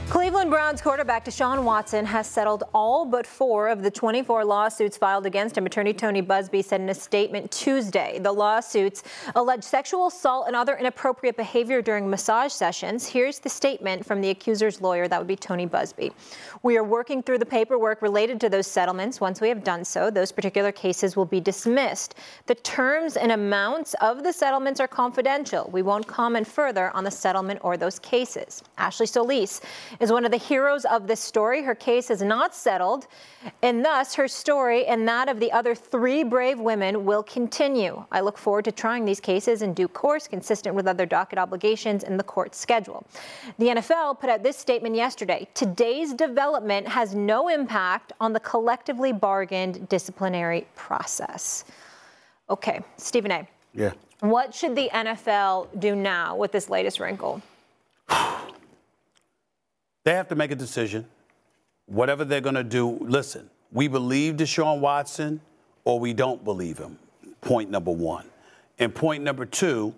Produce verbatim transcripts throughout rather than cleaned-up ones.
Cleveland Browns quarterback Deshaun Watson has settled all but four of the twenty-four lawsuits filed against him. Attorney Tony Buzbee said in a statement Tuesday the lawsuits allege sexual assault and other inappropriate behavior during massage sessions. Here's the statement from the accuser's lawyer. That would be Tony Buzbee. We are working through the paperwork related to those settlements. Once we have done so, those particular cases will be dismissed. The terms and amounts of the settlements are confidential. We won't comment further on the settlement or those cases. Ashley Solis is one of the heroes of this story. Her case is not settled, and thus her story and that of the other three brave women will continue. I look forward to trying these cases in due course, consistent with other docket obligations in the court schedule. The N F L put out this statement yesterday. Today's development has no impact on the collectively bargained disciplinary process. Okay, Stephen A. Yeah. What should the N F L do now with this latest wrinkle? They have to make a decision. Whatever they're going to do, listen, we believe Deshaun Watson or we don't believe him, point number one. And point number two,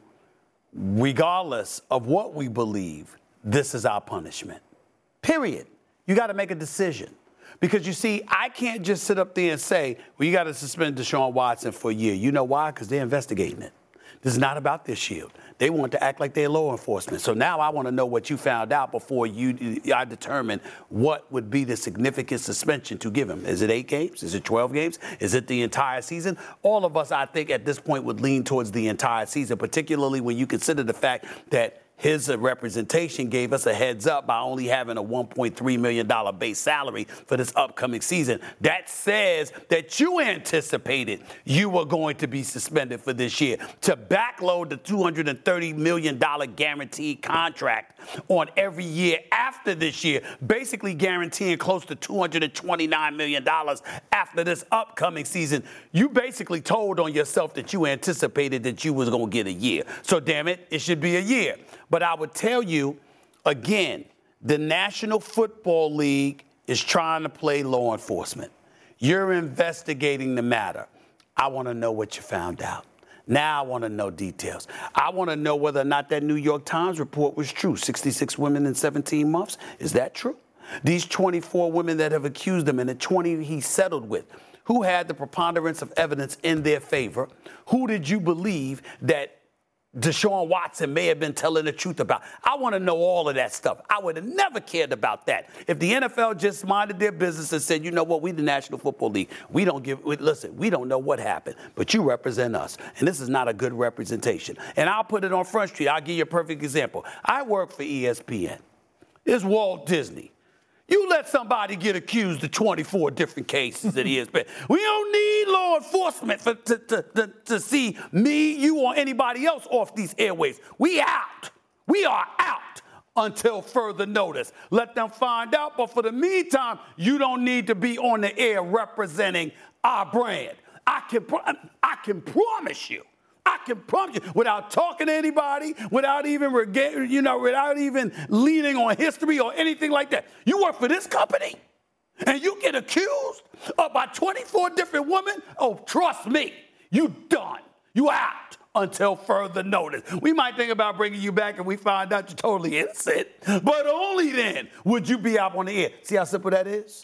regardless of what we believe, this is our punishment. Period. You got to make a decision. Because, you see, I can't just sit up there and say, well, you got to suspend Deshaun Watson for a year. You know why? Because they're investigating it. This is not about this shield. They want to act like they're law enforcement. So now I want to know what you found out before you I determine what would be the significant suspension to give him. Is it eight games? Is it twelve games? Is it the entire season? All of us, I think, at this point would lean towards the entire season, particularly when you consider the fact that his representation gave us a heads up by only having a one point three million dollars base salary for this upcoming season. That says that you anticipated you were going to be suspended for this year. To backload the two hundred thirty million dollars guaranteed contract on every year after this year, basically guaranteeing close to two hundred twenty-nine million dollars after this upcoming season, you basically told on yourself that you anticipated that you was going to get a year. So, damn it, it should be a year. But I would tell you, again, the National Football League is trying to play law enforcement. You're investigating the matter. I want to know what you found out. Now I want to know details. I want to know whether or not that New York Times report was true. sixty-six women in seventeen months. Is that true? These twenty-four women that have accused him and the twenty he settled with, who had the preponderance of evidence in their favor? Who did you believe that Deshaun Watson may have been telling the truth about? I want to know all of that stuff. I would have never cared about that. If the N F L just minded their business and said, you know what, we the National Football League, we don't give, we, listen, we don't know what happened, but you represent us. And this is not a good representation. And I'll put it on Front Street. I'll give you a perfect example. I work for E S P N. It's Walt Disney. You let somebody get accused of twenty-four different cases at E S P N. We don't need law enforcement for, to, to, to, to see me, you, or anybody else off these airways. We out. We are out until further notice. Let them find out. But for the meantime, you don't need to be on the air representing our brand. I can, I can promise you. I can promise you, without talking to anybody, without even, you know, without even leaning on history or anything like that. You work for this company, and you get accused of by twenty-four different women. Oh, trust me, you done. You out until further notice. We might think about bringing you back if we find out you're totally innocent, but only then would you be out on the air. See how simple that is?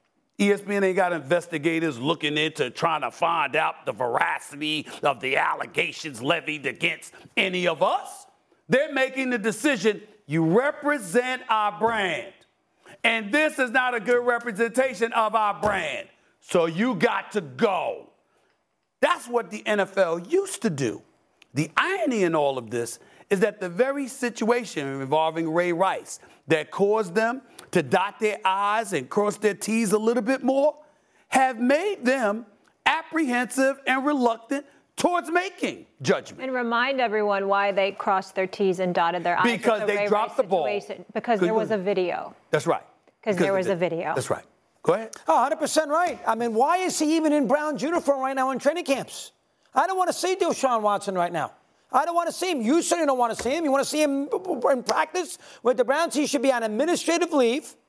E S P N ain't got investigators looking into trying to find out the veracity of the allegations levied against any of us. They're making the decision, you represent our brand. And this is not a good representation of our brand. So you got to go. That's what the N F L used to do. The irony in all of this is that the very situation involving Ray Rice that caused them to dot their I's and cross their T's a little bit more have made them apprehensive and reluctant towards making judgment. And remind everyone why they crossed their T's and dotted their I's. Because the they Ray dropped Rice the ball. Because there was a video. That's right. Because there was a video. That's right. Go ahead. Oh, one hundred percent right. I mean, why is he even in Brown's uniform right now in training camps? I don't want to see Deshaun Watson right now. I don't want to see him. You certainly don't want to see him. You want to see him in practice with the Browns? He should be on administrative leave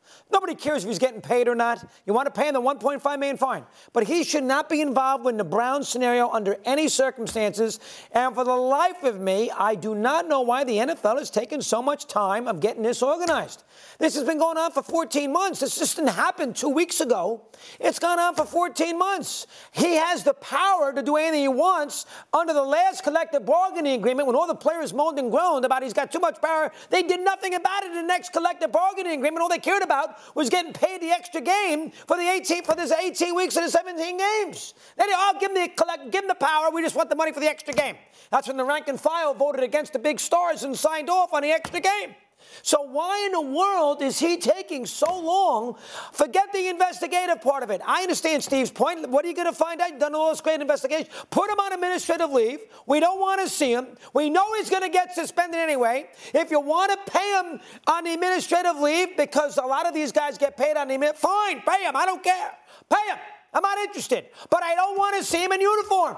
Nobody cares if he's getting paid or not. You want to pay him the one point five million dollars, fine. But he should not be involved in the Browns scenario under any circumstances. And for the life of me, I do not know why the N F L is taking so much time of getting this organized. This has been going on for fourteen months. This just didn't happen two weeks ago. It's gone on for fourteen months. He has the power to do anything he wants. Under the last collective bargaining agreement, when all the players moaned and groaned about he's got too much power, they did nothing about it in the next collective bargaining agreement. All they cared about was getting paid the extra game for the eighteen for this eighteen weeks and the seventeen games. Then they all give him the collect, give him the power. We just want the money for the extra game. That's when the rank and file voted against the big stars and signed off on the extra game. So why in the world is he taking so long? Forget the investigative part of it. I understand Steve's point. What are you going to find out? You've done all this great investigation. Put him on administrative leave. We don't want to see him. We know he's going to get suspended anyway. If you want to pay him on the administrative leave, because a lot of these guys get paid on the administrative, fine, pay him. I don't care. Pay him. I'm not interested. But I don't want to see him in uniform.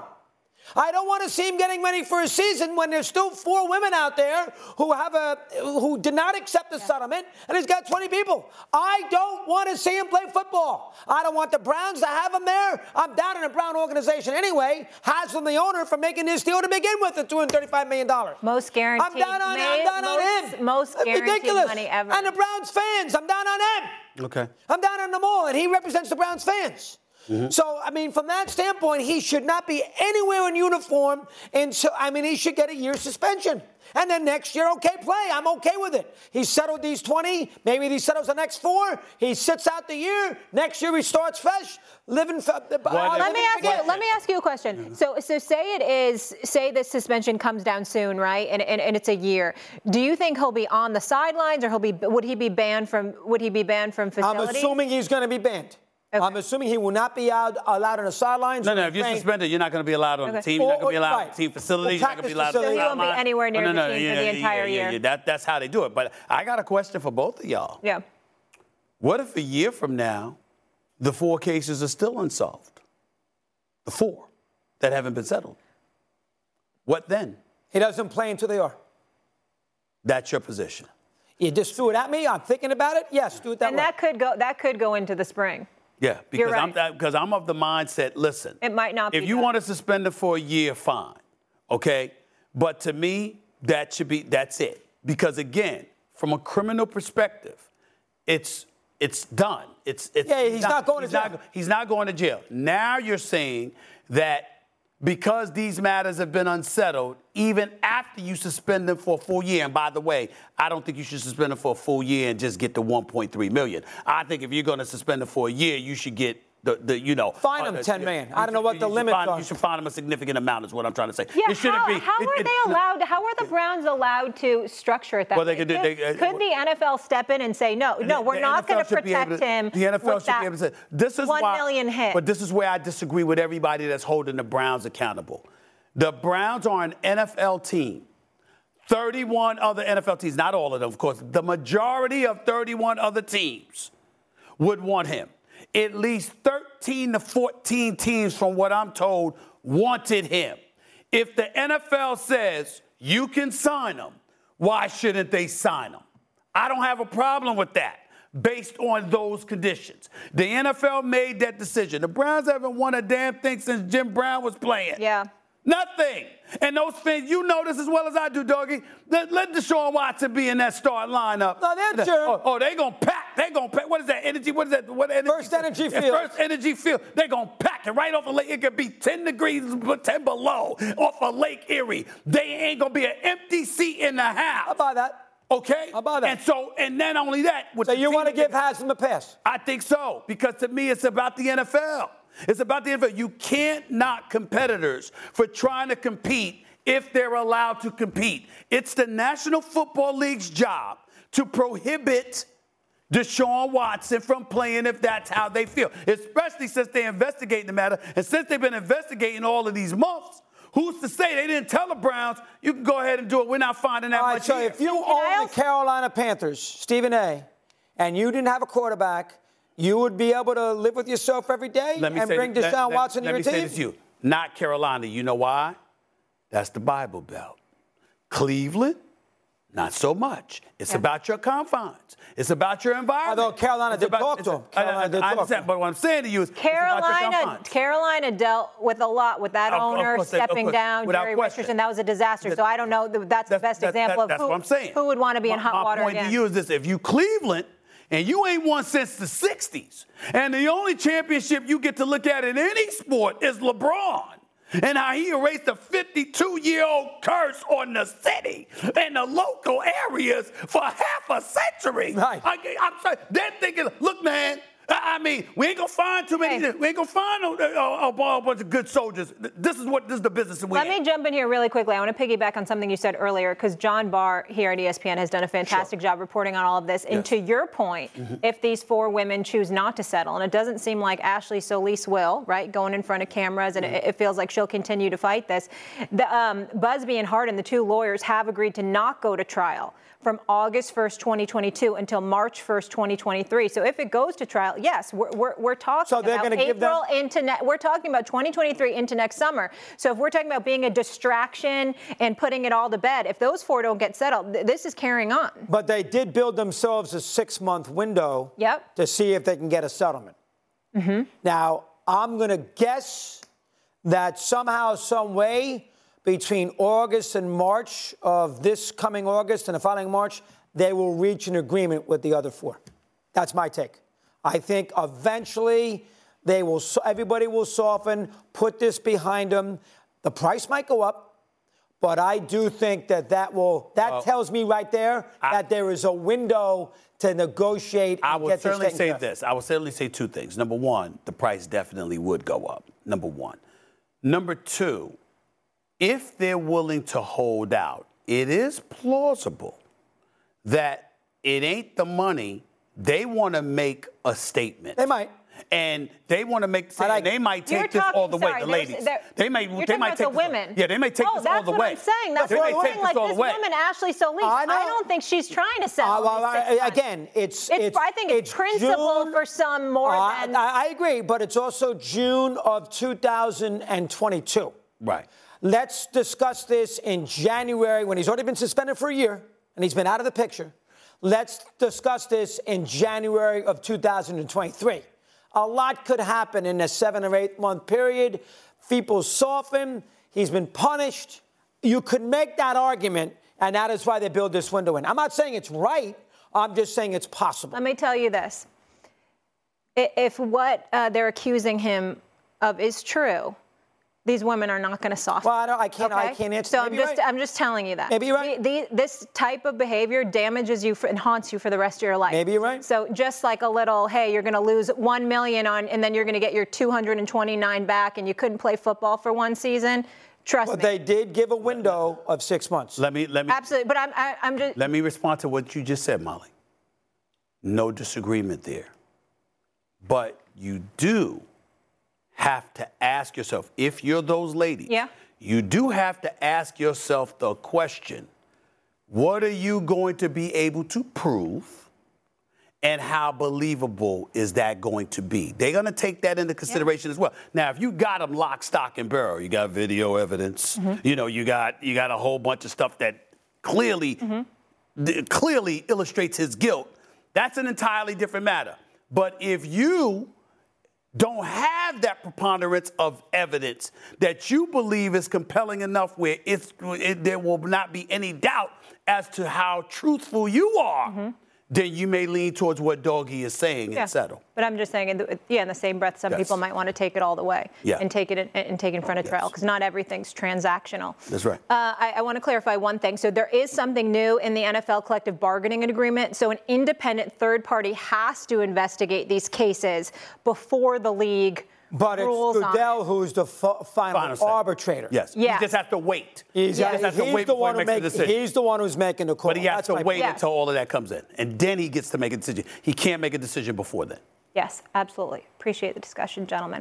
I don't want to see him getting ready for a season when there's still four women out there who have a who did not accept the yeah. settlement, and he's got twenty people. I don't want to see him play football. I don't want the Browns to have him there. I'm down in the Brown organization anyway. Haslam, the owner, for making this deal to begin with at two hundred thirty-five million dollars. Most guaranteed. I'm down on, May, I'm down most, on him. Most That's guaranteed ridiculous. money ever. And the Browns fans, I'm down on them. Okay. I'm down on them all, and he represents the Browns fans. Mm-hmm. So, I mean, from that standpoint, he should not be anywhere in uniform. And so, I mean, he should get a year's suspension. And then next year, okay, play. I'm okay with it. He settled these twenty. Maybe he settles the next four. He sits out the year. Next year, he starts fresh. Living. For, well, let me ask you. Let me ask you a question. Yeah. So, so say it is. Say this suspension comes down soon, right? And, and and it's a year. Do you think he'll be on the sidelines, or he'll be? Would he be banned from? Would he be banned from facilities? I'm assuming he's going to be banned. Okay. I'm assuming he will not be out, allowed on the sidelines. No, no, if you're suspended, you're not going to be allowed on okay. the team. You're not going to be allowed on the team facilities. You're not going to be allowed on the sidelines. So he won't be anywhere near no, no, no, the team yeah, for the yeah, entire yeah, year. Yeah, yeah. That, that's how they do it. But I got a question for both of y'all. Yeah. What if a year from now, the four cases are still unsolved? The four that haven't been settled. What then? He doesn't play until they are. That's your position. You just threw it at me. I'm thinking about it. Yes, do it that and way. And that could go. That could go into the spring. Yeah, because right. I'm because I'm of the mindset. Listen, it might not. If be you good. want to suspend it for a year, fine, okay. But to me, that should be that's it. Because again, from a criminal perspective, it's it's done. It's it's. Yeah, he's, he's not, not going he's to jail. Not, he's not going to jail. Now you're saying that because these matters have been unsettled, even after you suspend them for a full year, and by the way, I don't think you should suspend them for a full year and just get the one point three million dollars. I think if you're going to suspend them for a year, you should get the, the you know. Fine them uh, ten million dollars. I don't know what the limits find, are. You should find them a significant amount is what I'm trying to say. Yeah, it shouldn't how, be. how it, are it, they allowed, how are the Browns allowed to structure it that well, way? They could, do, they, could, could the N F L step in and say, no, no, we're not going to protect him The N F L with should that be able to say, this is one why, million hit. But this is where I disagree with everybody that's holding the Browns accountable. The Browns are an N F L team. thirty-one other N F L teams, not all of them, of course. The majority of thirty-one other teams would want him. At least thirteen to fourteen teams, from what I'm told, wanted him. If the N F L says you can sign him, why shouldn't they sign him? I don't have a problem with that based on those conditions. The N F L made that decision. The Browns haven't won a damn thing since Jim Brown was playing. Yeah. Nothing. And those fans, you know this as well as I do, Doggy. Let, let Deshaun Watson be in that start lineup. No, they're sure. Oh, oh they going to pack. They going to pack. What is that energy? What is that? What energy? First energy field. First energy field. They're going to pack it right off a lake. It could be ten degrees, ten below off of Lake Erie. They ain't going to be an empty seat in the house. How about that? Okay? How about that? And so, and not only that. So you want to give Haslam a pass? I think so. Because to me, it's about the N F L. It's about the N F L. You can't knock competitors for trying to compete if they're allowed to compete. It's the National Football League's job to prohibit Deshaun Watson from playing if that's how they feel, especially since they're investigating the matter. And since they've been investigating all of these months, who's to say they didn't tell the Browns, you can go ahead and do it. We're not finding that all right, much so here. if you own the Carolina Panthers, Stephen A., and you didn't have a quarterback, you would be able to live with yourself every day and bring Deshaun let, Watson let, to your let team? me say this to you. Not Carolina. You know why? That's the Bible Belt. Cleveland, Not so much. It's Yeah. about your confines. It's about your environment. Although Carolina It's did about- talk to it's a- him. Carolina I, I, did I talk to understand, him. but what I'm saying to you is, it's about your Carolina, confines. Carolina dealt with a lot with that Of- of owner course they- of stepping course, down, without Jerry question. Richardson. That was a disaster. That- So I don't know. that That's the best that- example that- of that's who, what I'm saying. who would want to be in My- hot my water point again. to you is this: if you Cleveland and you ain't won since the sixties, and the only championship you get to look at in any sport is LeBron, and how he erased a fifty-two-year-old curse on the city and the local areas for half a century. Right. I, I'm sorry. They're thinking, look, man, I I mean, we ain't gonna find too many. Hey. We ain't gonna find a, a, a bunch of good soldiers. This is what this is the business that we Let in. me jump in here really quickly. I want to piggyback on something you said earlier, because John Barr here at E S P N has done a fantastic job reporting on all of this. And Yes. to your point, Mm-hmm. if these four women choose not to settle, and it doesn't seem like Ashley Solis will, right, going in front of cameras, and Mm-hmm. it, it feels like she'll continue to fight this. The, um, Busby and Harden, the two lawyers, have agreed to not go to trial from August first, twenty twenty-two until March first, twenty twenty-three. So if it goes to trial, yes, we're, we're, we're talking So they're about gonna give them- April into ne- we're talking about twenty twenty-three into next summer. So if we're talking about being a distraction and putting it all to bed, if those four don't get settled, th- this is carrying on. But they did build themselves a six-month window Yep. to see if they can get a settlement. Mm-hmm. Now, I'm going to guess that somehow, some way, between August and March of this coming August and the following March, they will reach an agreement with the other four. That's my take. I think eventually they will. Everybody will soften, put this behind them. The price might go up. But I do think that that will, that Well, tells me right there I- that there is a window to negotiate I and will get this certainly taken say care of. this. I will certainly say two things. Number one, the price definitely would go up. Number one. Number two, if they're willing to hold out, it is plausible that it ain't the money. They want to make a statement. They might. And they want to make, I like- they might You're take this talking- all the way, sorry, the there's- ladies. there- They may, you're they talking might about take the this all- women. Yeah, they may take oh, this all the way. that's what I'm saying. That's they what may I'm take saying. Like this all this the way. woman, Ashley Solis, I I, know. don't think she's trying to settle. Uh, well, in these six I- months. again, it's, It's- it's I think it's principle June- for some more Uh, than- I, I agree, but it's also June of two thousand twenty-two. Right. Let's discuss this in January when he's already been suspended for a year and he's been out of the picture. Let's discuss this in January of two thousand twenty-three. A lot could happen in a seven or eight month period. People soften. He's been punished. You could make that argument, and that is why they build this window in. I'm not saying it's right. I'm just saying it's possible. Let me tell you this. I- If what uh, they're accusing him of is true, these women are not going to soften. Well, I, don't, I can't. I Okay? can't answer. So I'm Maybe you're just, right. I'm just telling you that. Maybe you're right. The, the, this type of behavior damages you for, and haunts you for the rest of your life. Maybe you're right. So just like a little, hey, you're going to lose one million on, and then you're going to get your two hundred twenty-nine back, and you couldn't play football for one season. Trust But me. they did give a window of six months. Let me, let me, Absolutely. But I'm, I, I'm just. let me respond to what you just said, Molly. No disagreement there. But you do have to ask yourself, if you're those ladies, Yeah. you do have to ask yourself the question, what are you going to be able to prove? And how believable is that going to be? They're going to take that into consideration as well. Now, if you got them lock, stock, and barrel, you got video evidence. You know, you got you got a whole bunch of stuff that clearly th- clearly illustrates his guilt. That's an entirely different matter. But if you don't have that preponderance of evidence that you believe is compelling enough where it's it, there will not be any doubt as to how truthful you are, then you may lean towards what Doggy is saying Yeah. and settle. But I'm just saying, in the, yeah, in the same breath, some Yes. people might want to take it all the way Yeah. and take it in, and take it in front of Yes. trial, because not everything's transactional. That's right. Uh, I, I want to clarify one thing. So there is something new in the N F L collective bargaining agreement. So an independent third party has to investigate these cases before the league But it's rules on Goodell it. who's the f- final, Final say. arbitrator. Yes. Yes. He just has to wait. He's, he just has to he's wait the before one he who makes the make, decision. He's the one who's making the call. But he has That's to my wait point. until all of that comes in. And then he gets to make a decision. He can't make a decision before then. Yes, absolutely. Appreciate the discussion, gentlemen.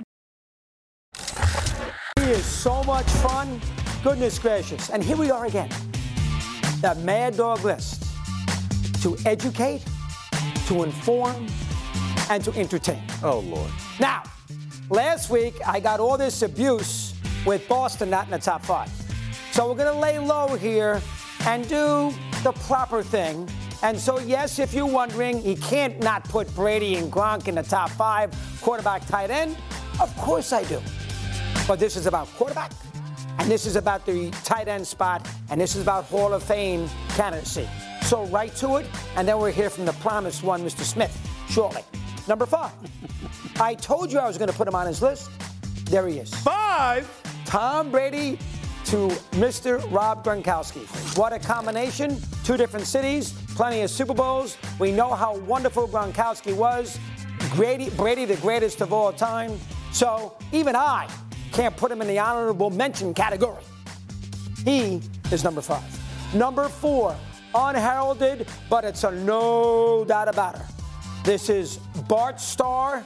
He is so much fun. Goodness gracious. And here we are again. The Mad Dog List. To educate, to inform, and to entertain. Oh, Lord. Now, last week I got all this abuse with Boston not in the top five. So we're going to lay low here and do the proper thing. And so, yes, if you're wondering, he can't not put Brady and Gronk in the top five, quarterback, tight end. Of course I do. But this is about quarterback, and this is about the tight end spot, and this is about Hall of Fame candidacy. So right to it, and then we'll hear from the promised one, Mister Smith, shortly. Number five. I told you I was going to put him on his list. There he is. Five? Tom Brady to Mister Rob Gronkowski. What a combination. Two different cities, plenty of Super Bowls. We know how wonderful Gronkowski was. Brady, Brady, the greatest of all time. So even I can't put him in the honorable mention category. He is number five. Number four, unheralded, but it's a no doubt about her. This is Bart Starr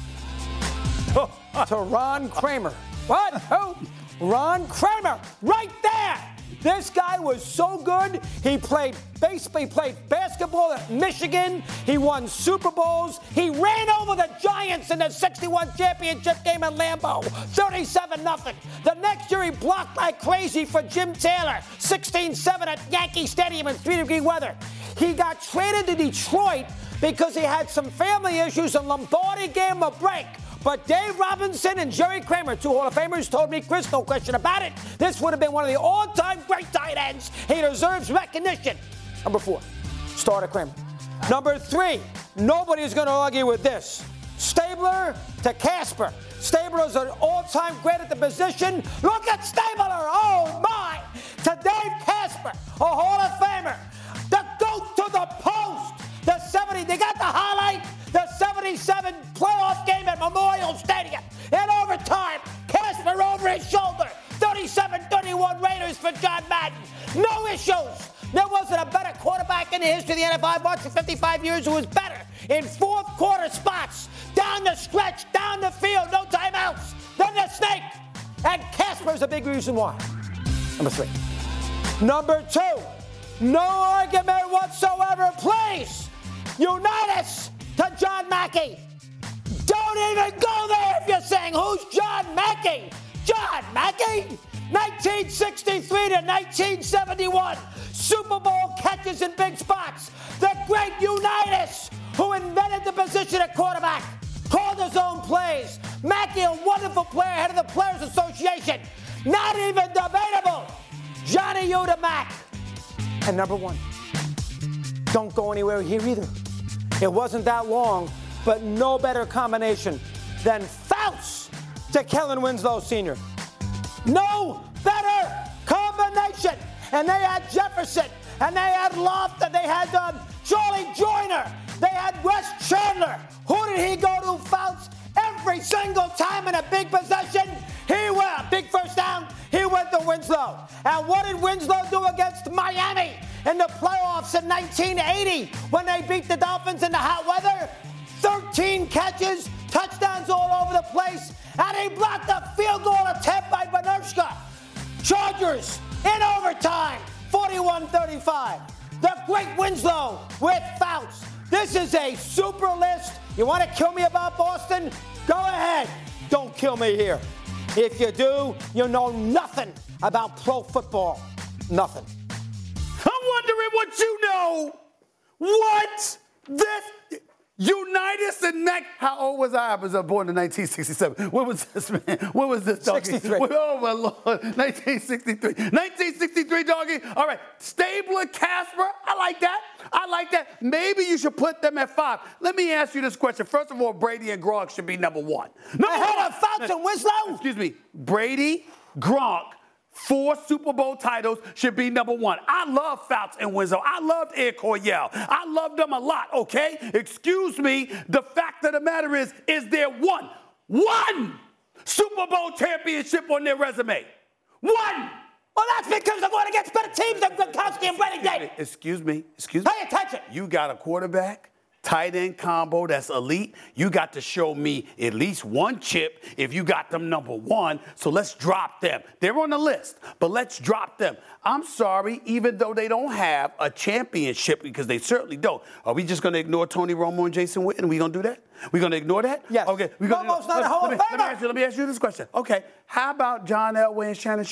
to Ron Kramer. What? Who? Ron Kramer, right there. This guy was so good. He played basically played basketball at Michigan. He won Super Bowls. He ran over the Giants in the sixty-one championship game at Lambeau, thirty-seven nothing. The next year he blocked like crazy for Jim Taylor, sixteen seven at Yankee Stadium in three-degree weather. He got traded to Detroit because he had some family issues and Lombardi gave him a break. But Dave Robinson and Jerry Kramer, two Hall of Famers, told me, Chris, no question about it, this would have been one of the all-time great tight ends. He deserves recognition. Number four, Starter Kramer. Number three, nobody's going to argue with this. Stabler to Casper. Stabler's an all-time great at the position. Look at Stabler, oh my! To Dave Casper, a Hall of Famer. The goat to the post. The seventy, they got the highlight. The seventy-seven playoff game at Memorial Stadium. In overtime, Casper over his shoulder. thirty-seven thirty-one Raiders for John Madden. No issues. There wasn't a better quarterback in the history of the N F L. I've watched for fifty-five years who was better in fourth quarter spots. Down the stretch, down the field, no timeouts. Than the Snake. And Casper's a big reason why. Number three. Number two. No argument whatsoever, please. Unitas to John Mackey. Don't even go there if you're saying, who's John Mackey? John Mackey? nineteen sixty-three to nineteen seventy-one. Super Bowl catches in big spots. The great Unitas, who invented the position at quarterback, called his own plays. Mackey, a wonderful player, head of the Players Association. Not even debatable. Johnny U to Mac. And number one, don't go anywhere here either. It wasn't that long, but no better combination than Fouts to Kellen Winslow Senior No better combination. And they had Jefferson, and they had Loft, and they had um, Charlie Joyner. They had Wes Chandler. Who did he go to, Fouts? Every single time in a big possession, he went, big first down, he went to Winslow. And what did Winslow do against Miami in the playoffs in nineteen eighty when they beat the Dolphins in the hot weather? thirteen catches, touchdowns all over the place, and he blocked a field goal attempt by Benershka. Chargers in overtime, forty-one thirty-five. The great Winslow with Fouts. This is a super list. You want to kill me about Boston? Go ahead. Don't kill me here. If you do, you know nothing about pro football. Nothing. I'm wondering what you know. What? This Unitas and Mac. How old was I? I was born in nineteen sixty-seven. What was this, man? What was this, doggy? sixty-three. Oh, my Lord. nineteen sixty-three. nineteen sixty-three, doggy. All right. Stabler, Casper. I like that. I like that. Maybe you should put them at five. Let me ask you this question. First of all, Brady and Gronk should be number one. Number Ahead of Fouts and Winslow? Excuse me. Brady, Gronk, four Super Bowl titles should be number one. I love Fouts and Winslow. I loved Ed Coryell. I loved them a lot, okay? Excuse me. The fact of the matter is, is there one, one Super Bowl championship on their resume? One. Well, that's because they're going against better teams than Gronkowski and Brady did. Excuse me. Excuse me. Pay attention. You got a quarterback, tight end combo that's elite. You got to show me at least one chip if you got them number one. So let's drop them. They're on the list, but let's drop them. I'm sorry, even though they don't have a championship, because they certainly don't. Are we just going to ignore Tony Romo and Jason Witten? Are we going to do that? We're going to ignore that? Yes. Okay. We're gonna, Romo's not a Hall of let, me, let, me Famer. ask you, let me ask you this question. Okay. How about John Elway and Shannon Sharp?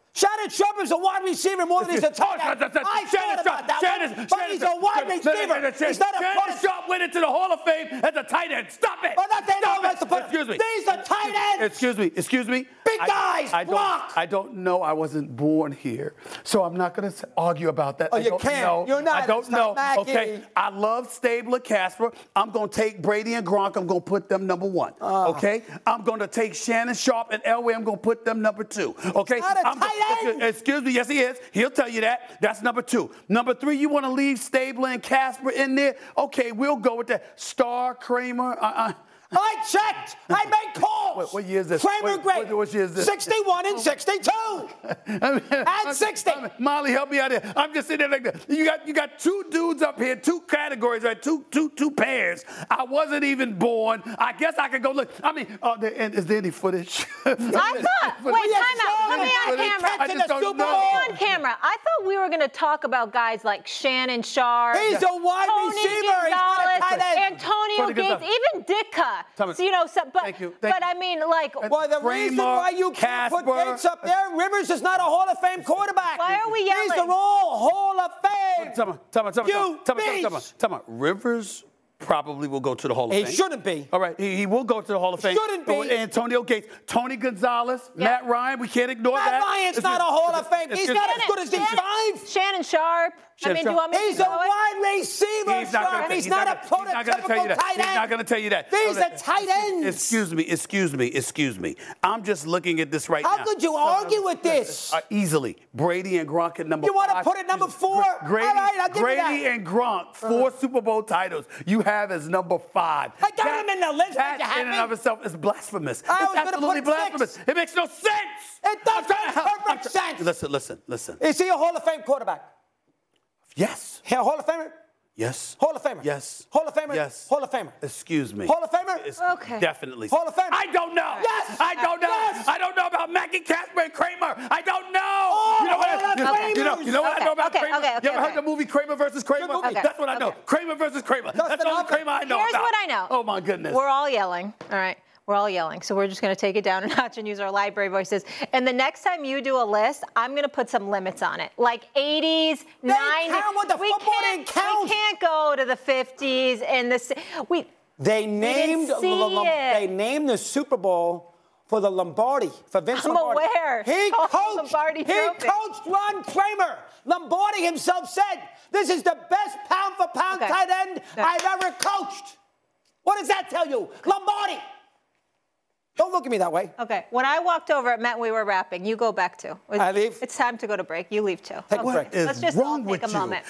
Shannon Sharpe is a wide receiver more than he's a tight end. I thought about that, Shannon, but he's a wide receiver. He's not a Shannon Sharpe went into the Hall of Fame as a tight end. Stop it. But that they know what's to put. Excuse me. These are tight ends. Excuse me. Excuse me. Big guys. I, I block. don't. I don't know. I wasn't born here, so I'm not going to argue about that. Oh, I you don't can't. know. You're not. I don't It's know. not Mackie. Okay. I love Stabler, Casper. I'm going to take Brady and Gronk. I'm going to put them number one. Uh, okay. I'm going to take Shannon Sharpe and Elway. I'm going to put them number two. Okay. He's not a I'm tight go- end. Excuse me. Yes, he is. He'll tell you that. That's number two. Number three. You want to leave Stabler and Casper in there? Okay. We'll go with that. Star, Kramer. Uh. uh I checked. I made calls. What, what year is this? Kramer what, great. What, what year is this? sixty-one and sixty-two. I mean, and sixty. I mean, Molly, help me out here. I'm just sitting there like that. You got you got two dudes up here, two categories, right? Two two two pairs. I wasn't even born. I guess I could go look. I mean, uh, there, and is there any footage? I thought. Wait, time out. Let me on camera. I just don't know. On camera. I thought we were going to talk about guys like Shannon Sharpe. He's a wide Tony receiver. He's not a Gonzalez, tight end. Antonio Tony Gates, Gonzalez. even Ditka. Thomas. So, you know, so, but, Thank you. Thank but you. I mean, like, Well, the reason Kramer, why you can't put Casper. Gates up there, Rivers is not a Hall of Fame quarterback. Why are we yelling? These are all Hall of Fame. Tell me, tell me, tell me, You tell me, tell me, tell me, beast. tell me. Rivers probably will go to the Hall of He Fame. shouldn't be. All right, he, he will go to the Hall of Fame. Shouldn't But with be. Antonio Gates, Tony Gonzalez, Yeah. Matt Ryan, we can't ignore Matt that. Ryan's It's not a just- Hall of Fame. it's He's just- not as good as these Shannon, five. Shannon Sharpe. I Shannon mean, do you want me He's to a go it? wide receiver, He's not Sharpe. going to He's not a He's not going to tell you prototypical that. tight He's end. not going to tell you that. These Okay. are tight ends. Excuse me, excuse me, excuse me. I'm just looking at this right How now. could you argue with this? Uh, easily. Brady and Gronk at number You wanna five. put it number four? Grady, All right, I'll give you Grady that. and Gronk, four Super Bowl titles. You have as number five. I got him in the list. That Did you have in and me? of itself is blasphemous. I was it's gonna put absolutely it blasphemous. six. It makes no sense. It does I'm trying make to help- perfect I'm try- sense. Listen, listen, listen. Is he a Hall of Fame quarterback? Yes. Yeah, Hall of Famer? Yes. Hall of Famer? Yes. Hall of Famer? Yes. Hall of Famer? Excuse me. Hall of Famer? It's Okay. Definitely. Hall of Famer? I don't know. Yes. I don't know. Yes. I don't know about Mackie Casper and Kramer. I don't know. Oh, you know what? Hall I, of you, know, you know. You know what Okay, I know about okay, Kramer? okay, okay, you ever okay. heard the movie Kramer versus Kramer? Good movie. Okay. That's what I know. Okay. Kramer versus Kramer. Dustin That's the only Hoffman. Kramer I know Here's about. what I know. Oh my goodness. We're all yelling. All right. We're all yelling. So we're just going to take it down a notch and use our library voices. And the next time you do a list, I'm going to put some limits on it. Like eighties, They nineties. count what the we football can't, didn't count. We can't go to the fifties and the... si- We, They named didn't see the, Lom- it. they named the Super Bowl for the Lombardi, for Vince I'm Lombardi. aware. He Oh, coached. Lombardi he trophy. coached Ron Kramer. Lombardi himself said, "This is the best pound for pound Okay. tight end Okay. I've ever coached." What does that tell you, Lombardi? Don't look at me that way. okay. When I walked over, it meant we were wrapping. You go back too. I leave? It's time to go to break. You leave too. Take a Okay. break. Is Let's just wrong all take with a you? moment.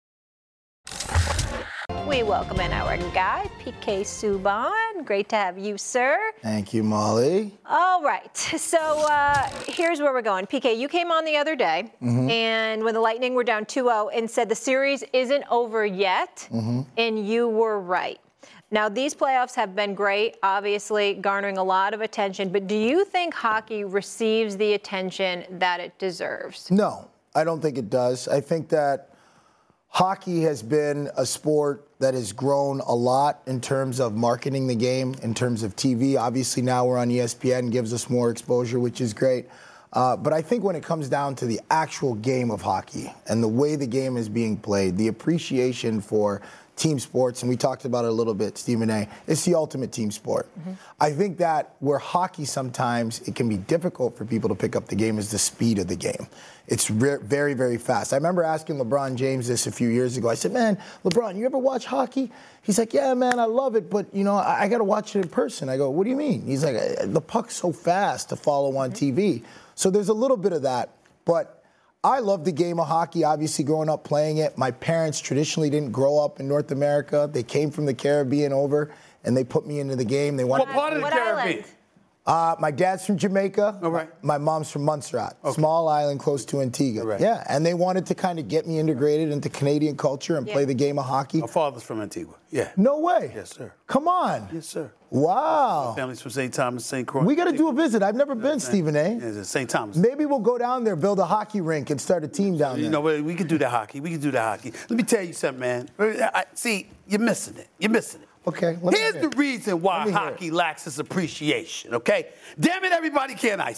We welcome in our guy, P K Subban. Great to have you, sir. Thank you, Molly. All right. So uh, here's where we're going. P K, you came on the other day, Mm-hmm. and when the Lightning were down two oh, and said the series isn't over yet, Mm-hmm. and you were right. Now, these playoffs have been great, obviously garnering a lot of attention, but do you think hockey receives the attention that it deserves? No, I don't think it does. I think that hockey has been a sport that has grown a lot in terms of marketing the game, in terms of T V. Obviously, now we're on E S P N, gives us more exposure, which is great. Uh, but I think when it comes down to the actual game of hockey and the way the game is being played, the appreciation for team sports, and we talked about it a little bit, Stephen A., it's the ultimate team sport. Mm-hmm. I think that where hockey sometimes it can be difficult for people to pick up the game is the speed of the game. It's re- very, very fast. I remember asking LeBron James this a few years ago. I said, man, LeBron, you ever watch hockey? He's like, yeah, man, I love it, but, you know, I, I got to watch it in person. I go, what do you mean? He's like, the puck's so fast to follow on T V. So there's a little bit of that, but I love the game of hockey, obviously growing up playing it. My parents traditionally didn't grow up in North America. They came from the Caribbean over, and they put me into the game. They wanted What part of the What Caribbean? island? Uh, my dad's from Jamaica. All right. My mom's from Montserrat, small island close to Antigua. All right. Yeah, and they wanted to kind of get me integrated into Canadian culture and Yeah. play the game of hockey. My father's from Antigua. Yeah. No way. Yes, sir. Come on. Yes, sir. Wow. Family's from Saint Thomas, Saint Croix. We got to do a visit. I've never been, Stephen A. Yeah, Saint Thomas. Maybe we'll go down there, build a hockey rink, and start a team down You there. know, we we can do the hockey. We can do the hockey. Let me tell you something, man. I, see, you're missing it. You're missing it. Okay. let me Here's hear the it. reason why Let me hear hockey lacks its appreciation, okay? Damn it, everybody can't ice skate.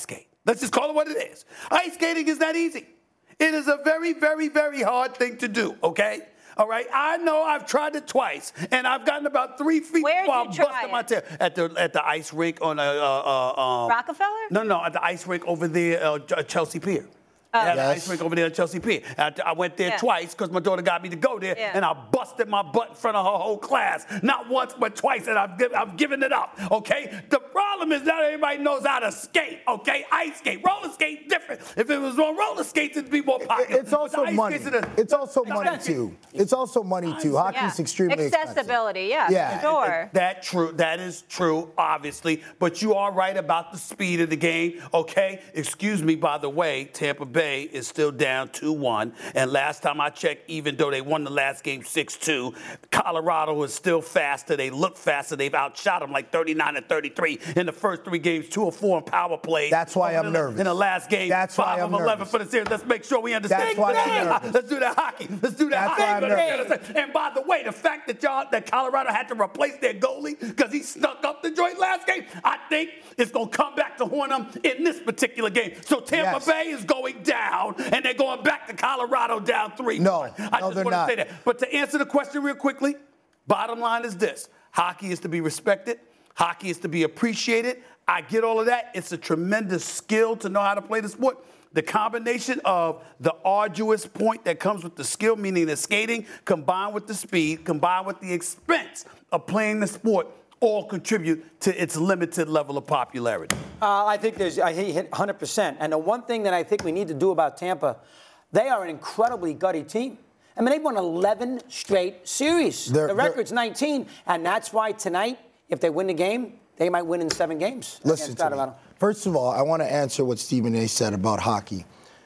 Let's just call it what it is. Ice skating is not easy. It is a very, very, very hard thing to do, okay? All right, I know I've tried it twice, and I've gotten about three feet Where'd before you I'm try busting it? my tail. At the at the ice rink on a uh, uh, um, Rockefeller? No, no, at the ice rink over there, uh, Chelsea Pier. Oh. They had an Yes. ice rink over there at Chelsea Pier. I, I went there Yeah. twice because my daughter got me to go there, Yeah. and I busted my butt in front of her whole class. Not once, but twice, and I've, give, I've given it up, okay? The problem is not everybody knows how to skate, okay? Ice skate. Roller skate, different. If it was on roller skates, it'd be more popular. It's But also the ice money. skates are the- It's also the money ice too. skates- It's also money too. Hockey's extremely expensive. Accessibility, yeah, Yeah. for sure. That true. That is true, obviously. But you are right about the speed of the game, okay? Excuse me, by the way, Tampa Bay is still down two one. And last time I checked, even though they won the last game six two, Colorado is still faster. They look faster. They've outshot them like thirty-nine and thirty-three in the first three games, two or four in power play. That's why I'm in the, nervous. In the last game, That's why five I'm of eleven nervous. for the series. Let's make sure we understand. That's why I'm Yeah. nervous. Let's do that hockey. Let's do that That's why hockey. I'm nervous. And by the way, the fact that y'all that Colorado had to replace their goalie because he snuck up the joint last game, I think it's gonna come back to haunt them in this particular game. So Tampa Yes. Bay is going down, and they're going back to Colorado down three. No, I no, just they're want to not. say that. But to answer the question real quickly, bottom line is this: hockey is to be respected. Hockey is to be appreciated. I get all of that. It's a tremendous skill to know how to play the sport. The combination of the arduous point that comes with the skill, meaning the skating, combined with the speed, combined with the expense of playing the sport, all contribute to its limited level of popularity. Uh, I think there's, I hit one hundred percent. And the one thing that I think we need to do about Tampa, they are an incredibly gutty team. I mean, they've won eleven straight series. They're- the they're- record's nineteen. And that's why tonight, if they win the game, they might win in seven games. Listen against to me. Colorado. First of all, I want to answer what Stephen A. said about hockey.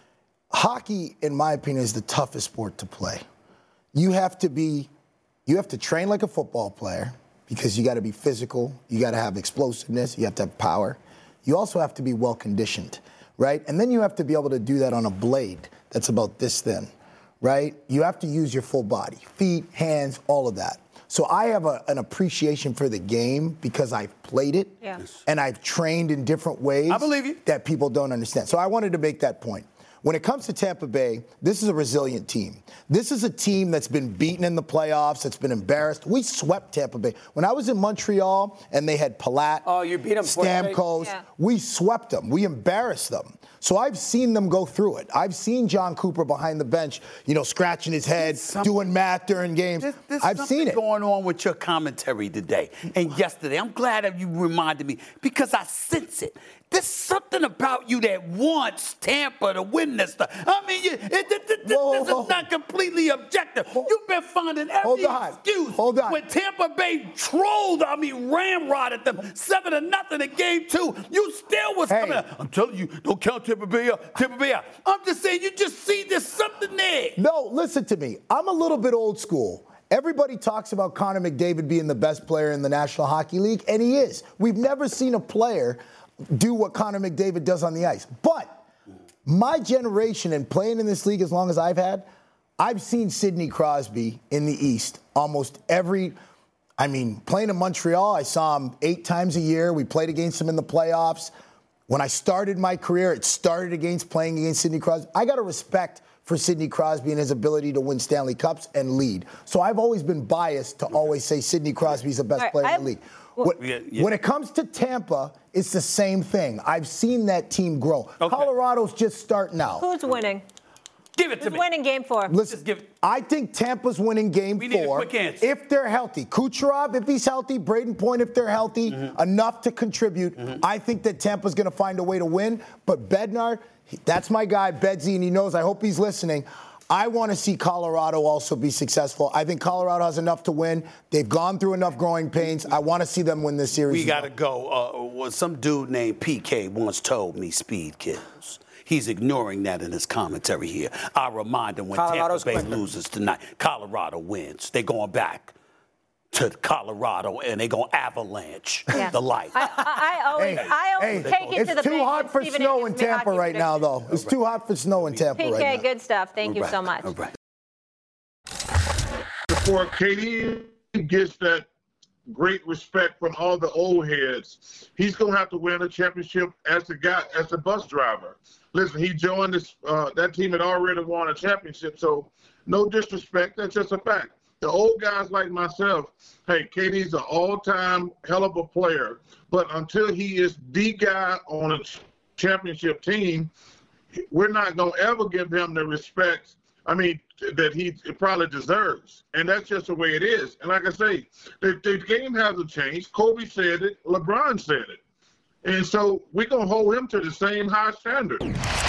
Hockey, in my opinion, is the toughest sport to play. You have to be, you have to train like a football player because you got to be physical, you got to have explosiveness, you have to have power. You also have to be well conditioned, right? And then you have to be able to do that on a blade that's about this thin, right? You have to use your full body, feet, hands, all of that. So I have a, an appreciation for the game because I've played it Yeah. and I've trained in different ways I believe you. that people don't understand. So I wanted to make that point. When it comes to Tampa Bay, this is a resilient team. This is a team that's been beaten in the playoffs, that's been embarrassed. We swept Tampa Bay. When I was in Montreal and they had Palat, Oh, you beat 'em twice. Stamkos, Yeah. we swept them. We embarrassed them. So I've seen them go through it. I've seen John Cooper behind the bench, you know, scratching his head, something- doing math during games. There's, there's I've something seen it. going on with your commentary today and yesterday. I'm glad that you reminded me because I sense it. There's something about you that wants Tampa to win this stuff. I mean, you, it, it, it, this, Whoa, this whoa. is not completely objective. You've been finding Hold every on. excuse. Hold on. When Tampa Bay trolled, I mean, ramrodded them seven to nothing in game two, you still was Hey. coming out. I'm telling you, don't count Tampa Bay out. Tampa Bay out. I'm just saying, you just see there's something there. No, listen to me. I'm a little bit old school. Everybody talks about Connor McDavid being the best player in the National Hockey League, and he is. We've never seen a player do what Connor McDavid does on the ice. But my generation and playing in this league as long as I've had, I've seen Sidney Crosby in the East almost every I mean, playing in Montreal, I saw him eight times a year. We played against him in the playoffs. When I started my career, it started against playing against Sidney Crosby. I got a respect for Sidney Crosby and his ability to win Stanley Cups and lead. So I've always been biased to always say Sidney Crosby's the best All right, player I- in the league. well- When, Yeah, yeah. when it comes to Tampa, it's the same thing. I've seen that team grow. Okay. Colorado's just starting out. Who's winning? Give it to Who's me. winning game four? Listen, Just give it- I think Tampa's winning game We need a four. quick answer. If they're healthy. Kucherov, if he's healthy, Braden Point, if they're healthy, Mm-hmm. enough to contribute. I think that Tampa's going to find a way to win. But Bednar, he- that's my guy, Bedsy, and he knows. I hope he's listening. I want to see Colorado also be successful. I think Colorado has enough to win. They've gone through enough growing pains. I want to see them win this series. We as got to well. go. Uh, well, some dude named P K once told me speed kills. He's ignoring that in his commentary here. I remind him when Colorado's Tampa Bay quicker. loses tonight, Colorado wins. They're going back to Colorado and they're going to avalanche Yeah. the light. I, I, I always, Hey, I always hey, take it it's to the too bank hot when for Stephen snow A. in gives me Tampa hockey right now, predictions. though. It's too hot for snow in Tampa P K, right now. good stuff. Thank you All so right, much. all right. Before Katie gets that great respect from all the old heads. He's going to have to win a championship as the guy, as the bus driver. Listen, he joined this, uh, that team had already won a championship, so no disrespect. That's just a fact. The old guys like myself, hey, K D's an all-time hell of a player, but until he is the guy on a championship team, we're not going to ever give him the respect, I mean, that he probably deserves. And that's just the way it is. And like I say, the, the game hasn't changed. Kobe said it. LeBron said it. And so we're going to hold him to the same high standard.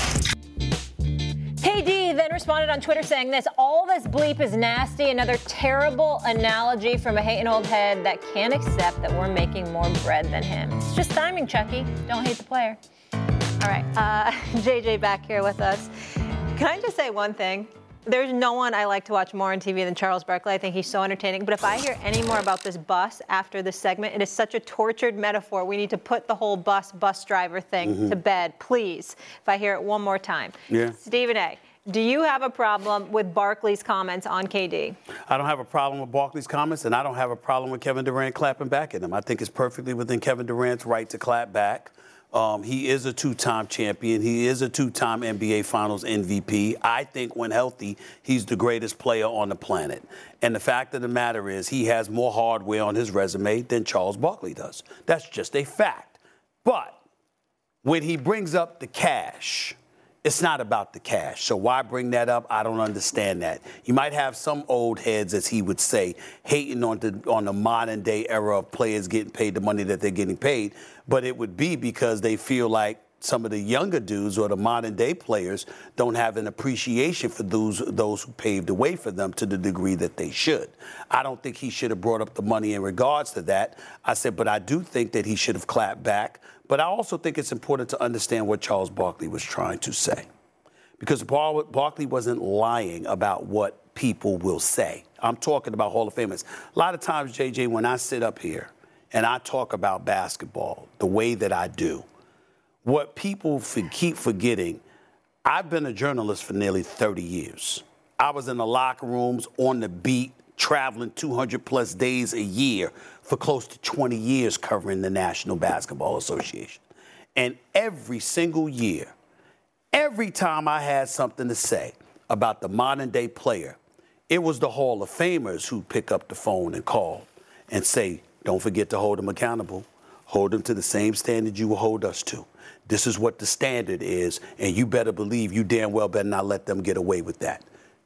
K D then responded on Twitter saying this: all this bleep is nasty. Another terrible analogy from a hating old head that can't accept that we're making more bread than him. It's just timing, Chucky. Don't hate the player. All right. Uh, J J back here with us. Can I just say one thing? There's no one I like to watch more on T V than Charles Barkley. I think he's so entertaining. But if I hear any more about this bus after this segment, it is such a tortured metaphor. We need to put the whole bus, bus driver thing mm-hmm. to bed, please, if I hear it one more time. Yeah. Stephen A., do you have a problem with Barkley's comments on K D? I don't have a problem with Barkley's comments, and I don't have a problem with Kevin Durant clapping back at him. I think it's perfectly within Kevin Durant's right to clap back. Um, he is a two-time champion. He is a two-time N B A Finals M V P. I think when healthy, he's the greatest player on the planet. And the fact of the matter is he has more hardware on his resume than Charles Barkley does. That's just a fact. But when he brings up the cash, it's not about the cash. So why bring that up? I don't understand that. You might have some old heads, as he would say, hating on the on the modern day era of players getting paid the money that they're getting paid. But it would be because they feel like some of the younger dudes or the modern day players don't have an appreciation for those those who paved the way for them to the degree that they should. I don't think he should have brought up the money in regards to that. I said, but I do think that he should have clapped back. But I also think it's important to understand what Charles Barkley was trying to say. Because Bar- Barkley wasn't lying about what people will say. I'm talking about Hall of Famers. A lot of times, J J, when I sit up here and I talk about basketball the way that I do, what people f- keep forgetting, I've been a journalist for nearly thirty years. I was in the locker rooms, on the beat, traveling two hundred plus days a year for close to twenty years covering the National Basketball Association. And every single year, every time I had something to say about the modern day player, it was the Hall of Famers who pick up the phone and call and say, don't forget to hold them accountable. Hold them to the same standard you will hold us to. This is what the standard is, and you better believe you damn well better not let them get away with that.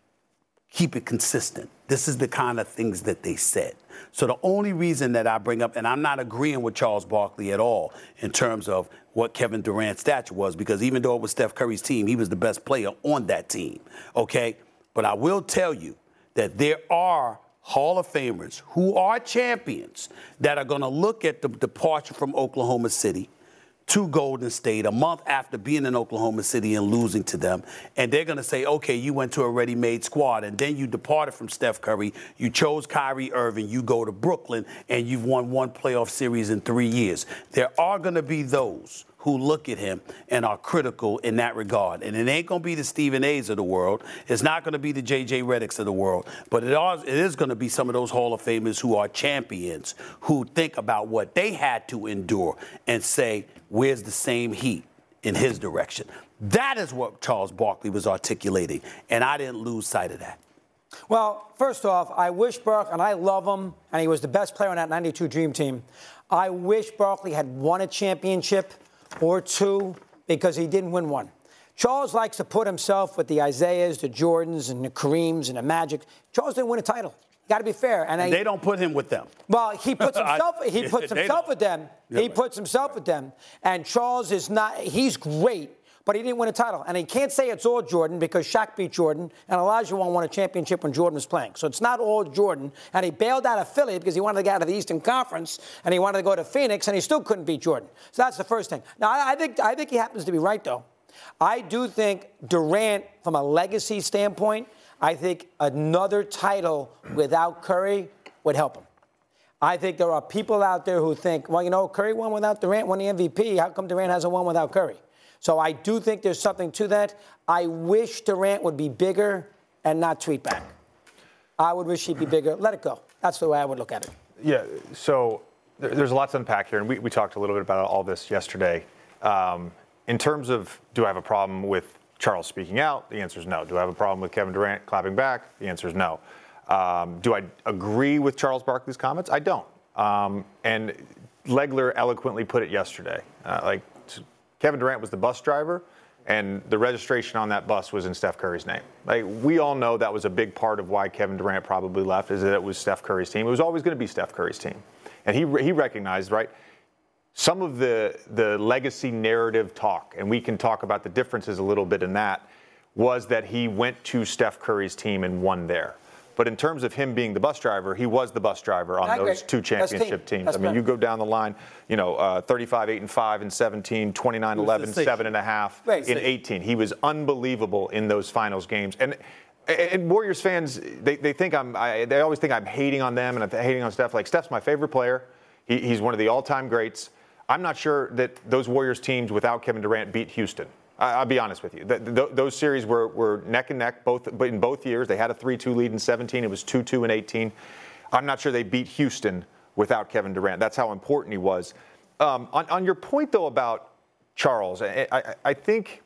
Keep it consistent. This is the kind of things that they said. So the only reason that I bring up, and I'm not agreeing with Charles Barkley at all in terms of what Kevin Durant's stature was, because even though it was Steph Curry's team, he was the best player on that team, okay? But I will tell you that there are Hall of Famers who are champions that are going to look at the departure from Oklahoma City to Golden State a month after being in Oklahoma City and losing to them. And they're going to say, okay, you went to a ready-made squad, and then you departed from Steph Curry. You chose Kyrie Irving. You go to Brooklyn, and you've won one playoff series in three years. There are going to be those who look at him and are critical in that regard. And it ain't going to be the Stephen A's of the world. It's not going to be the J J Redicks of the world. But it, are, it is going to be some of those Hall of Famers who are champions, who think about what they had to endure and say, where's the same heat in his direction? That is what Charles Barkley was articulating, and I didn't lose sight of that. Well, first off, I wish Barkley, and I love him, and he was the best player on that ninety-two Dream Team. I wish Barkley had won a championship or two because he didn't win one. Charles likes to put himself with the Isaiahs, the Jordans, and the Kareems, and the Magic. Charles didn't win a title. Got to be fair. And, and I, they don't put him with them. Well, he puts himself. I, he puts himself with them. Yeah, he puts himself with them. And Charles is not. He's great, but he didn't win a title. And he can't say it's all Jordan because Shaq beat Jordan, and Olajuwon won a championship when Jordan was playing. So it's not all Jordan. And he bailed out of Philly because he wanted to get out of the Eastern Conference, and he wanted to go to Phoenix, and he still couldn't beat Jordan. So that's the first thing. Now I, I think I think he happens to be right though. I do think Durant, from a legacy standpoint, I think another title without Curry would help him. I think there are people out there who think, well, you know, Curry won without Durant, won the M V P. How come Durant hasn't won without Curry? So I do think there's something to that. I wish Durant would be bigger and not tweet back. I would wish he'd be bigger. Let it go. That's the way I would look at it. Yeah, so there, there's a lot to unpack here, and we, we talked a little bit about all this yesterday. Um, in terms of, do I have a problem with Charles speaking out? The answer is no. Do I have a problem with Kevin Durant clapping back? The answer is no. Um, do I agree with Charles Barkley's comments? I don't. Um, and Legler eloquently put it yesterday. Uh, like, Kevin Durant was the bus driver, and the registration on that bus was in Steph Curry's name. Like, we all know that was a big part of why Kevin Durant probably left, is that it was Steph Curry's team. It was always going to be Steph Curry's team. And he he recognized, right, some of the, the legacy narrative talk, and we can talk about the differences a little bit in that, was that he went to Steph Curry's team and won there. But in terms of him being the bus driver, he was the bus driver on those two championship teams. I mean, you go down the line, you know, uh, thirty-five, eight and five in seventeen, twenty-nine, eleven, seven and a half in eighteen. He was unbelievable in those finals games. And and Warriors fans, they, they think I'm, I, they always think I'm hating on them and I'm hating on Steph. Like, Steph's my favorite player. He, he's one of the all-time greats. I'm not sure that those Warriors teams without Kevin Durant beat Houston. I'll be honest with you. The, the, those series were, were neck and neck both, but in both years. They had a three two lead in seventeen. It was two two in eighteen. I'm not sure they beat Houston without Kevin Durant. That's how important he was. Um, on, on your point, though, about Charles, I, I, I think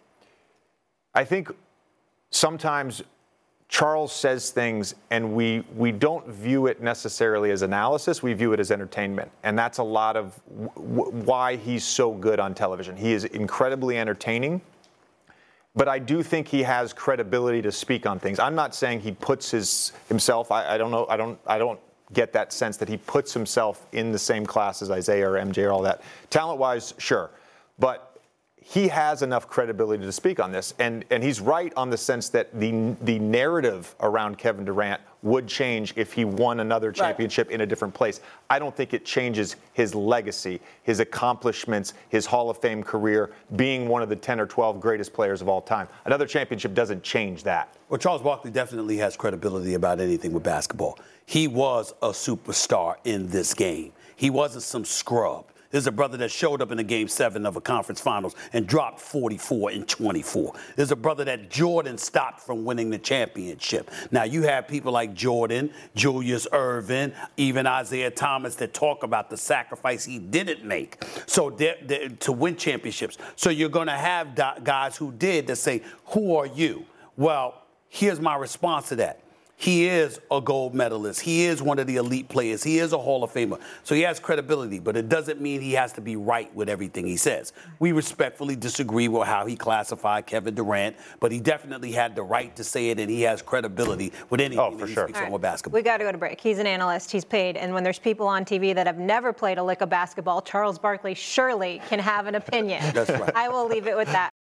I think sometimes Charles says things and we we don't view it necessarily as analysis. We view it as entertainment. And that's a lot of w- why he's so good on television. He is incredibly entertaining. But I do think he has credibility to speak on things. I'm not saying he puts his himself. I, I don't know. I don't. I don't get that sense that he puts himself in the same class as Isaiah or M J or all that. Talent-wise, sure, but he has enough credibility to speak on this, and and he's right on the sense that the the narrative around Kevin Durant would change if he won another championship right. in a different place. I don't think it changes his legacy, his accomplishments, his Hall of Fame career, being one of the ten or twelve greatest players of all time. Another championship doesn't change that. Well, Charles Barkley definitely has credibility about anything with basketball. He was a superstar in this game. He wasn't some scrub. There's a brother that showed up in the game seven of a conference finals and dropped forty-four and twenty-four. There's a brother that Jordan stopped from winning the championship. Now, you have people like Jordan, Julius Erving, even Isaiah Thomas that talk about the sacrifice he didn't make so they're, they're, to win championships. So you're going to have guys who did that say, who are you? Well, here's my response to that. He is a gold medalist. He is one of the elite players. He is a Hall of Famer. So he has credibility, but it doesn't mean he has to be right with everything he says. We respectfully disagree with how he classified Kevin Durant, but he definitely had the right to say it, and he has credibility with anything oh, for that he sure. speaks All on right. with basketball. We got to go to break. He's an analyst. He's paid. And when there's people on T V that have never played a lick of basketball, Charles Barkley surely can have an opinion. That's right. I will leave it with that.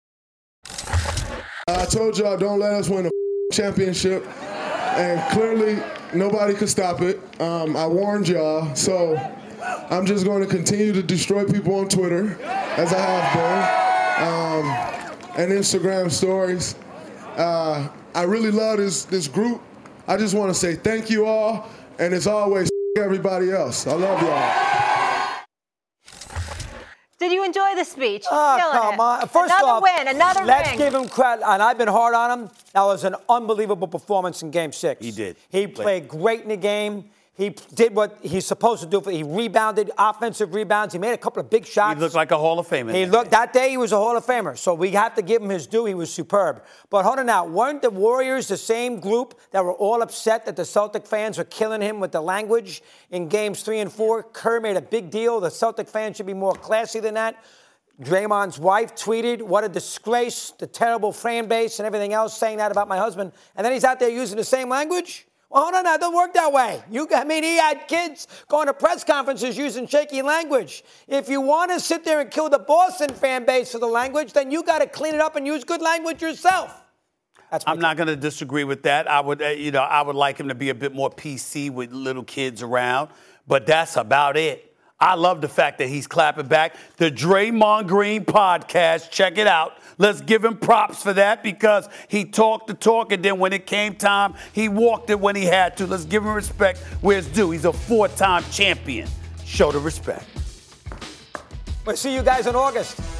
I told y'all don't let us win a championship. And clearly, nobody could stop it. Um, I warned y'all, so I'm just going to continue to destroy people on Twitter, as I have done, um, and Instagram stories. Uh, I really love this this group. I just want to say thank you all, and as always, everybody else. I love y'all. Did you enjoy the speech? Oh, Feeling come it. on. First another off, win, another let's ring. give him credit. And I've been hard on him. That was an unbelievable performance in Game Six. He did. He played great in the game. He did what he's supposed to do. He rebounded, offensive rebounds. He made a couple of big shots. He looked like a Hall of Famer. He looked that day. He was a Hall of Famer. So we have to give him his due. He was superb. But hold on now, weren't the Warriors the same group that were all upset that the Celtic fans were killing him with the language in Games Three and Four? Kerr made a big deal. The Celtic fans should be more classy than that. Draymond's wife tweeted, what a disgrace, the terrible fan base and everything else, saying that about my husband. And then he's out there using the same language? Well, hold on now, it doesn't work that way. You, I mean, he had kids going to press conferences using shaky language. If you want to sit there and kill the Boston fan base for the language, then you got to clean it up and use good language yourself. That's I'm not going to disagree with that. I would, uh, you know, I would like him to be a bit more P C with little kids around, but that's about it. I love the fact that he's clapping back. The Draymond Green podcast, check it out. Let's give him props for that because he talked the talk, and then when it came time, he walked it when he had to. Let's give him respect where it's due. He's a four-time champion. Show the respect. We'll see you guys in August.